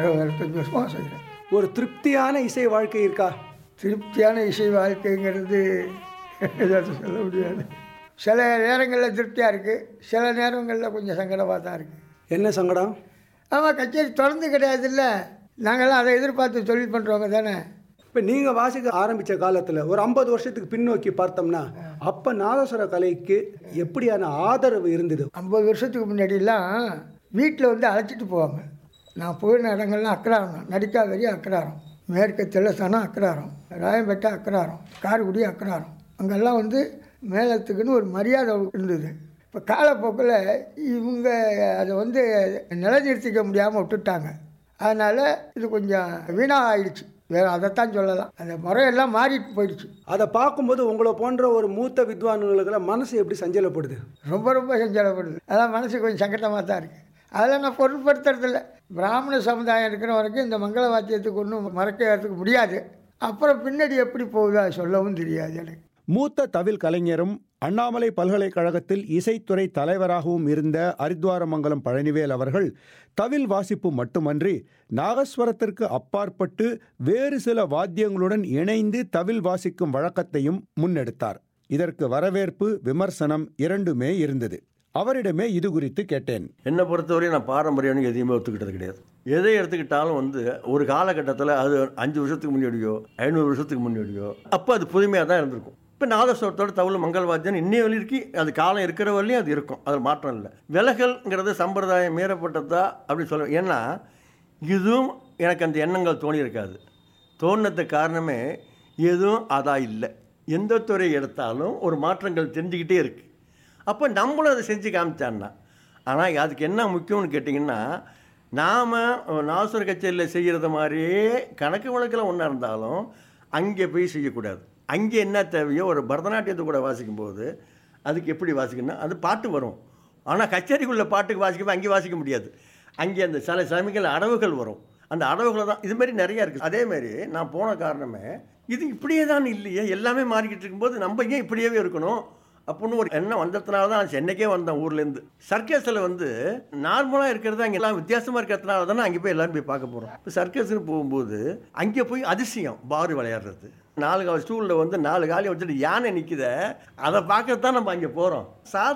65 வருஷமாக செய்கிறேன். ஒரு திருப்தியான இசை வாழ்க்கை இருக்கா? திருப்தியான இசை வாழ்க்கைங்கிறது ஏதாச்சும் சொல்ல முடியாது. சில நேரங்களில் திருப்தியாக இருக்குது, சில நேரங்களில் கொஞ்சம் சங்கடமாக தான் இருக்குது. என்ன சங்கடம்? ஆமாம், கச்சேரி தொடர்ந்து கிடையாது இல்லை, நாங்கள்லாம் அதை எதிர்பார்த்து தொழில் பண்ணுறவங்க தானே. இப்போ நீங்கள் வாசிக்க ஆரம்பித்த காலத்தில் ஒரு 50 வருஷத்துக்கு பின்னோக்கி பார்த்தோம்னா அப்போ நாதஸ்வர கலைக்கு எப்படியான ஆதரவு இருந்தது? 50 வருஷத்துக்கு முன்னாடிலாம் வீட்டில் வந்து அழைச்சிட்டு போவாங்க. நான் போயின இடங்கள்லாம் அக்கராரம், நடிக்காவரி அக்கராரம், மேற்கு தெல்லசானம் அக்கராரம், ராயம்பேட்டை அக்கராரம், காரைக்குடி அக்கராரம், அங்கெல்லாம் வந்து மேளத்துக்குன்னு ஒரு மரியாதை இருந்தது. இப்போ காலப்போக்கில் இவங்க அதை வந்து நிலைநிறுத்திக்க முடியாமல் விட்டுட்டாங்க. அதனால் இது கொஞ்சம் வீணாக ஆயிடுச்சு, வேறு அதைத்தான் சொல்லலாம். அந்த முறையெல்லாம் மாறிட்டு போயிடுச்சு. அதை பார்க்கும்போது உங்களை போன்ற ஒரு மூத்த வித்வான்களுக்கெல்லாம் மனசு எப்படி சஞ்சலப்படுது? ரொம்ப ரொம்ப சஞ்சலப்படுது. அதான் மனசு கொஞ்சம் சங்கடமாக தான் இருக்குது. அதெல்லாம் நான் பொருட்படுத்துறதில்ல. பிராமண சமுதாயம் இருக்கிற வரைக்கும் இந்த மங்கள வாத்தியத்துக்கு ஒன்றும் மறக்கிறதுக்கு முடியாது. அப்புறம் பின்னாடி எப்படி போகுதோ அது சொல்லவும் தெரியாது எனக்கு. மூத்த தவில் கலைஞரும் அண்ணாமலை பல்கலைக்கழகத்தில் இசைத்துறை தலைவராகவும் இருந்த அரித்வாரமங்கலம் பழனிவேல் அவர்கள் தவில் வாசிப்பு மட்டுமன்றி நாகஸ்வரத்திற்கு அப்பாற்பட்டு வேறு சில வாத்தியங்களுடன் இணைந்து தவில் வாசிக்கும் வழக்கத்தையும் முன்னெடுத்தார். இதற்கு வரவேற்பு, விமர்சனம் இரண்டுமே இருந்தது. அவரிடமே இது குறித்து கேட்டேன். என்னை பொறுத்தவரையும் நான் பாரம்பரியம்னு எதையுமே ஒத்துக்கிட்டது கிடையாது. எதை எடுத்துக்கிட்டாலும் வந்து ஒரு காலகட்டத்தில் அது 5 வருஷத்துக்கு முன்னாடியோ 500 வருஷத்துக்கு முன்னாடியோ அப்போ அது புதுமையாக தான் இருந்திருக்கும். இப்போ நாதஸ்வரத்தோட தவில் மங்கள் வாத்தியம் இன்னைய வரைக்கு அது காலம் இருக்கிற வரலையும் அது இருக்கும், அதில் மாற்றம் இல்லை. விலகல்ங்கிறது சம்பிரதாயம் மீறப்பட்டதா அப்படின்னு சொல்லுவேன். ஏன்னா இதுவும் எனக்கு அந்த எண்ணங்கள் தோணியிருக்காது. தோணுனதுக்கு காரணமே எதுவும் அதான் இல்லை. எந்த துறை எடுத்தாலும் ஒரு மாற்றங்கள் தெரிஞ்சுக்கிட்டே இருக்குது. அப்போ நம்மளும் அதை செஞ்சு காமிச்சான்னா. ஆனால் அதுக்கு என்ன முக்கியம்னு கேட்டிங்கன்னா, நாம் நாதஸ்வர கச்சேரியில் செய்கிறது மாதிரியே கணக்கு வழக்கில் ஒன்றா இருந்தாலும் அங்கே போய் செய்யக்கூடாது. அங்கே என்ன தேவையோ ஒரு பரதநாட்டியத்தை கூட வாசிக்கும்போது அதுக்கு எப்படி வாசிக்கணும்னா அது பாட்டு வரும். ஆனால் கச்சேரிக்குள்ளே பாட்டுக்கு வாசிக்கும்போது அங்கே வாசிக்க முடியாது. அங்கே அந்த சில சமயங்கள் அடவுகள் வரும். அந்த அடவுகளை தான் இதுமாரி நிறையா இருக்குது. அதேமாரி நான் போன காரணமே இது இப்படியே தான் இல்லையே, எல்லாமே மாறிக்கிட்டு இருக்கும்போது நம்ம ஏன் இப்படியே இருக்கணும் அப்படின்னு ஒரு எண்ணம் வந்ததுனால தான் நான் சென்னைக்கே வந்தேன் ஊர்லேருந்து. சர்க்கஸில் வந்து நார்மலாக இருக்கிறது அங்கே எல்லாம் வித்தியாசமாக இருக்கிறதுனால தானே அங்கே போய் எல்லோரும் போய் பார்க்க போகிறோம். இப்போ சர்க்கஸ்ன்னு போகும்போது அங்கே போய் அதிசயம் பாரு விளையாடுறது, 4 கால் ஸ்டூலில் வந்து 4 காலையை வச்சுட்டு யானை நிற்குத, அதை பார்க்கறது தான் நம்ம அங்கே போகிறோம்.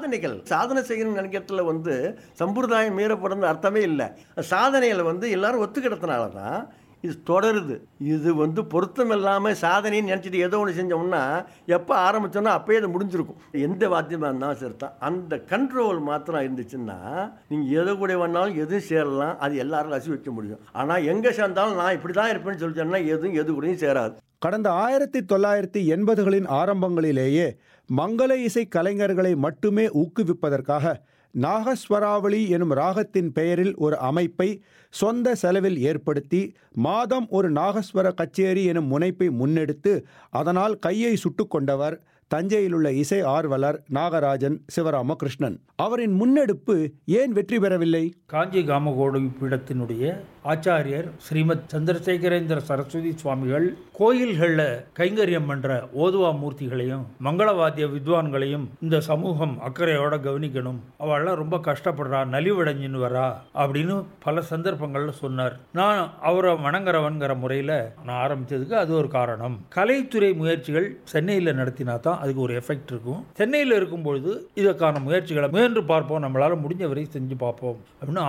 சாதனை செய்யணும்னு நினைக்கிறதுல வந்து சம்பிரதாயம் மீறப்படுறது அர்த்தமே இல்லை. சாதனைகளை வந்து எல்லோரும் ஒத்துக்கிட்டதுனால தான் இது தொடருது. இது பொருத்தம் இல்லாமல் சாதனைன்னு நினச்சிட்டு ஏதோ ஒன்று செஞ்சோம்னா எப்போ ஆரம்பித்தோன்னா அப்போயே அது முடிஞ்சிருக்கும். எந்த வாத்தியமாக இருந்தாலும் சரி தான், அந்த கண்ட்ரோல் மாத்திரம் இருந்துச்சுன்னா நீங்கள் எதை கூட வேணாலும் எதுவும் சேரலாம், அது எல்லாரும் ரசி வைக்க முடியும். ஆனால் எங்கே சேர்ந்தாலும் நான் இப்படி தான் இருப்பேன்னு சொல்லிட்டேன்னா எது கூடயும் சேராது. கடந்த 1980களின் ஆரம்பங்களிலேயே மங்கள இசை கலைஞர்களை மட்டுமே ஊக்குவிப்பதற்காக நாகஸ்வராவளி எனும் ராகத்தின் பெயரில் ஒரு அமைப்பை சொந்த செலவில் ஏற்படுத்தி மாதம் ஒரு நாகஸ்வர கச்சேரி எனும் முனைப்பை முன்னெடுத்து அதனால் கையை சுட்டுக்கொண்டவர் தஞ்சையில் உள்ள இசை ஆர்வலர் நாகராஜன் சிவராமகிருஷ்ணன். அவரின் முன்னெடுப்பு ஏன் வெற்றி பெறவில்லை? காஞ்சி காமகோடி பீடத்தினுடைய ஆச்சாரியர் ஸ்ரீமத் சந்திரசேகரேந்திர சரஸ்வதி சுவாமிகள் கோயில்களில் கைங்கரியம் பண்ற ஓதுவா மூர்த்திகளையும் மங்களவாத்திய வித்வான்களையும் இந்த சமூகம் அக்கறையோட கவனிக்கணும், அவள்லாம் ரொம்ப கஷ்டப்படுறா, நலிவடைஞ்சின்னு வரா அப்படின்னு பல சந்தர்ப்பங்கள்ல சொன்னார். நான் அவரை வணங்குறவன்கிற முறையில் நான் ஆரம்பித்ததுக்கு அது ஒரு காரணம். கலைத்துறை முயற்சிகள் சென்னையில் நடத்தினா தான் அதுக்கு ஒரு எஃபெக்ட் இருக்கும். சென்னையில் இருக்கும்பொழுது இதற்கான முயற்சிகளை முயன்று பார்ப்போம், நம்மளால முடிஞ்சவரை செஞ்சு பார்ப்போம் அப்படின்னு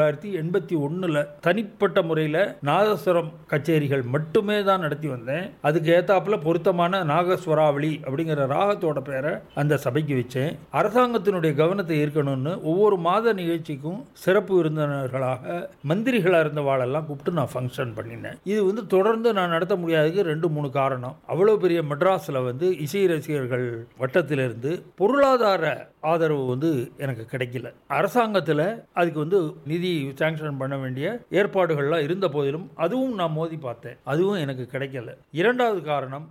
1981 தனிப்பட்ட முறையில் நாதஸ்வரம் கச்சேரிகள் மட்டுமே தான் நடத்தி வந்தேன். அதுக்கு ஏத்தாப்புல பொருத்தமான நாகஸ்வராவளி அப்படிங்கிற ராகத்தோட பேரை அந்த சபைக்கு வச்சேன். அரசாங்கத்தினுடைய கவனத்தை ஈர்க்கணும்னு ஒவ்வொரு மாத நிகழ்ச்சிக்கும் சிறப்பு விருந்தினர்களாக மந்திரிகளாக இருந்தவாளெல்லாம் கூப்பிட்டு நான் ஃபங்க்ஷன் பண்ணினேன். இது தொடர்ந்து நான் நடத்த முடியாததுக்கு 2-3 காரணம். அவ்வளோ பெரிய மெட்ராஸில் இசை ரசிகர்கள் வட்டத்திலிருந்து பொருளாதார ஆதரவு எனக்கு கிடைக்கல. அரசாங்கத்தில் அதுக்கு நிதி சாங்ஷன் பண்ண வேண்டிய ஏற்பாடுகள்லாம் இருந்த போதிலும் அதுவும் நான் மோதி பார்த்தேன், அதுவும் எனக்கு கிடைக்கல. இரண்டாவது காரணம்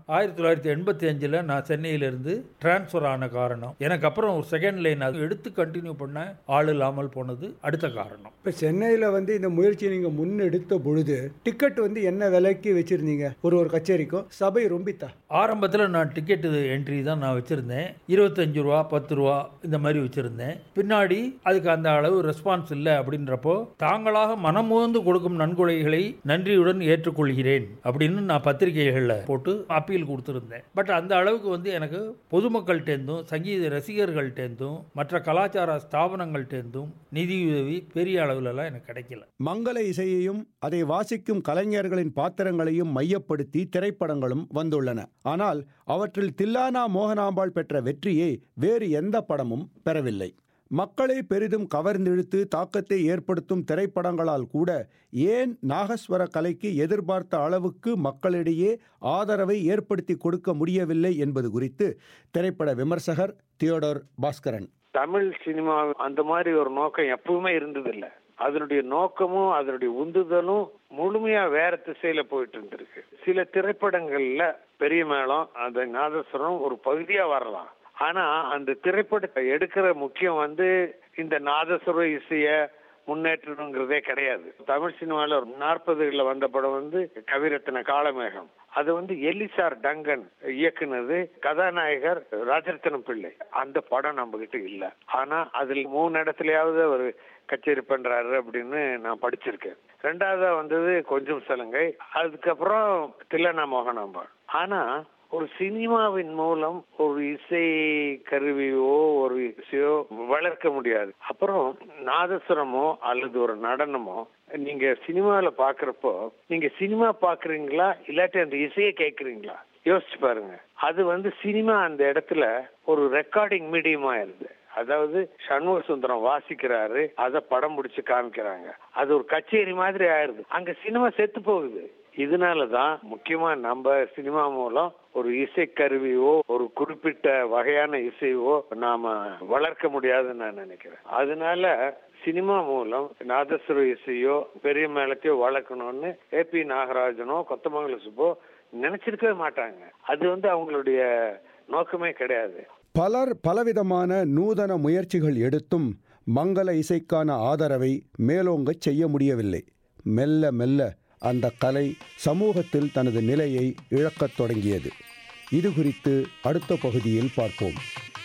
1985 நான் சென்னையிலிருந்து டிரான்ஸ்ஃபர் ஆன காரணம். எனக்கு அப்புறம் ஒரு செகண்ட் லைன் அது எடுத்து கண்டினியூ பண்ண ஆள் இல்லாமல் போனது அடுத்த காரணம். இப்போ சென்னையில் இந்த முயற்சியை நீங்கள் முன்னெடுத்த பொழுது டிக்கெட் என்ன விலைக்கு வச்சிருந்தீங்க? ஒரு கச்சேரிக்கும் சபை ரொம்பித்தா? ஆரம்பத்தில் நான் டிக்கெட் என்ட்ரி தான் நான் வச்சிருந்தேன், 25 ரூபா 10 ரூபா இந்த மாதிரி வச்சிருந்தேன். பின்னாடி அதுக்கு அந்த அளவு ரெஸ்பான்ஸ் இல்லை அப்படின்றப்போ தாங்களாக மனமுவந்து கொடுக்கும் நன்கொடைகளை நன்றியுடன் ஏற்றுக்கொள்கிறேன் அப்படின்னு நான் பத்திரிகைகளில் போட்டு அப்பீல் கொடுத்துருந்தேன். பட் அந்த அளவுக்கு எனக்கு பொதுமக்கள்கிட்டேருந்தும் சங்கீத ரசிகர்கள்ட்டேருந்தும் மற்ற கலாச்சார ஸ்தாபனங்கள்ட்டேருந்தும் நிதியுதவி பெரிய அளவுலலாம் எனக்கு கிடைக்கல. மங்கள இசையையும் அதை வாசிக்கும் கலைஞர்களின் பாத்திரங்களையும் மையப்படுத்தி திரைப்படங்களும் வந்துள்ளன. ஆனால் அவற்றில் தில்லானா மோகனாம்பாள் பெற்ற வெற்றியை வேறு எந்த படமும் பெறவில்லை. மக்களை பெரிதும் கவர்ந்திழுத்து தாக்கத்தை ஏற்படுத்தும் திரைப்படங்களால் கூட ஏன் நாகஸ்வர கலைக்கு எதிர்பார்த்த அளவுக்கு மக்களிடையே ஆதரவை ஏற்படுத்தி கொடுக்க முடியவில்லை என்பது குறித்து திரைப்பட விமர்சகர் தியோடர் பாஸ்கரன். தமிழ் சினிமா அந்த மாதிரி ஒரு நோக்கம் எப்பவுமே இருந்ததில்லை. அதனுடைய நோக்கமும் அதனுடைய உந்துதலும் முழுமையா வேற திசையில போயிட்டு இருந்திருக்கு. சில திரைப்படங்கள்ல பெரிய மேளம் அந்த நாதஸ்வரம் ஒரு பகுதியா வரலாம். ஆனா அந்த திரைப்படத்தை எடுக்கிற முக்கியம் இந்த நாதஸ்வர இசைய முன்னேற்றணுங்கிறதே கிடையாது. தமிழ் சினிமாவில் 40களில் வந்த படம் கவிரத்ன காலமேகம். அது எலிசார் டங்கன் இயக்குனது, கதாநாயகர் ராஜரத்னம் பிள்ளை. அந்த படம் நம்ம கிட்ட இல்ல. ஆனா அதுல 3 இடத்துலயாவது ஒரு கச்சேரி பண்றாரு அப்படின்னு நான் படிச்சிருக்கேன். ரெண்டாவதா வந்தது கொஞ்சம் சலங்கை, அதுக்கப்புறம் தில்லானா மோகனாம்பாள். ஆனா ஒரு சினிமாவின் மூலம் ஒரு இசை கருவியோ ஒரு இசையோ வளர்க்க முடியாது. அப்புறம் நாதஸ்வரமோ அல்லது ஒரு நடனமோ நீங்க சினிமாவில பாக்குறப்போ நீங்க சினிமா பாக்குறீங்களா இல்லாட்டி அந்த இசையை கேட்கறீங்களா யோசிச்சு பாருங்க. அது சினிமா அந்த இடத்துல ஒரு ரெக்கார்டிங் மீடியமா இருது. அதாவது சண்முக சுந்தரம் வாசிக்கிறாரு, அதை படம் முடிச்சு காமிக்கிறாங்க, அது ஒரு கச்சேரி மாதிரி ஆயிருது. அங்க சினிமா செத்து போகுது. இதனாலதான் முக்கியமா நம்ம சினிமா மூலம் ஒரு இசைக்கருவியோ ஒரு குறிப்பிட்ட வகையான இசையோ நாம வளர்க்க முடியாதுன்னு நான் நினைக்கிறேன். அதனால சினிமா மூலம் நாதஸ்வர இசையோ பெரிய மேளத்தையோ வளர்க்கணும்னு ஏபி நாகராஜனோ கொத்தமங்கல சுப்போ நினைச்சிருக்கவே மாட்டாங்க. அது அவங்களுடைய நோக்கமே கிடையாது. பலர் பலவிதமான நூதன முயற்சிகள் எடுத்தும் மங்கள இசைக்கான ஆதரவை மேலோங்க செய்ய முடியவில்லை. மெல்ல மெல்ல அந்த கலை சமூகத்தில் தனது நிலையை இழக்கத் தொடங்கியது. இது குறித்து அடுத்த பகுதியில் பார்ப்போம்.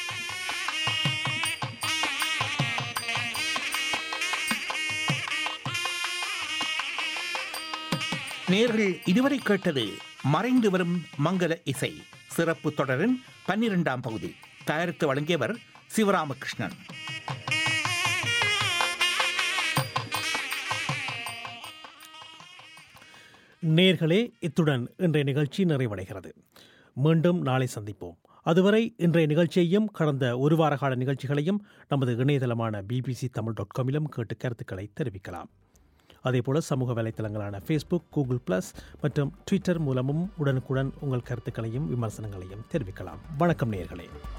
நேயர்கள் இதுவரை கேட்டது மறைந்து வரும் மங்கள இசை சிறப்பு தொடரின் 12ஆம் பகுதி. தயாரித்து வழங்கியவர் சிவராமகிருஷ்ணன். நேர்களே, இத்துடன் இன்றைய நிகழ்ச்சி நிறைவடைகிறது. மீண்டும் நாளை சந்திப்போம். அதுவரை இன்றைய நிகழ்ச்சியையும் கடந்த ஒரு வார கால நிகழ்ச்சிகளையும் நமது இணையதளமான bbctamil.com கேட்டு கருத்துக்களை தெரிவிக்கலாம். அதேபோல சமூக வலைத்தளங்களான ஃபேஸ்புக், கூகுள் பிளஸ் மற்றும் ட்விட்டர் மூலமும் உடனுக்குடன் உங்கள் கருத்துக்களையும் விமர்சனங்களையும் தெரிவிக்கலாம். வணக்கம் நேயர்களே.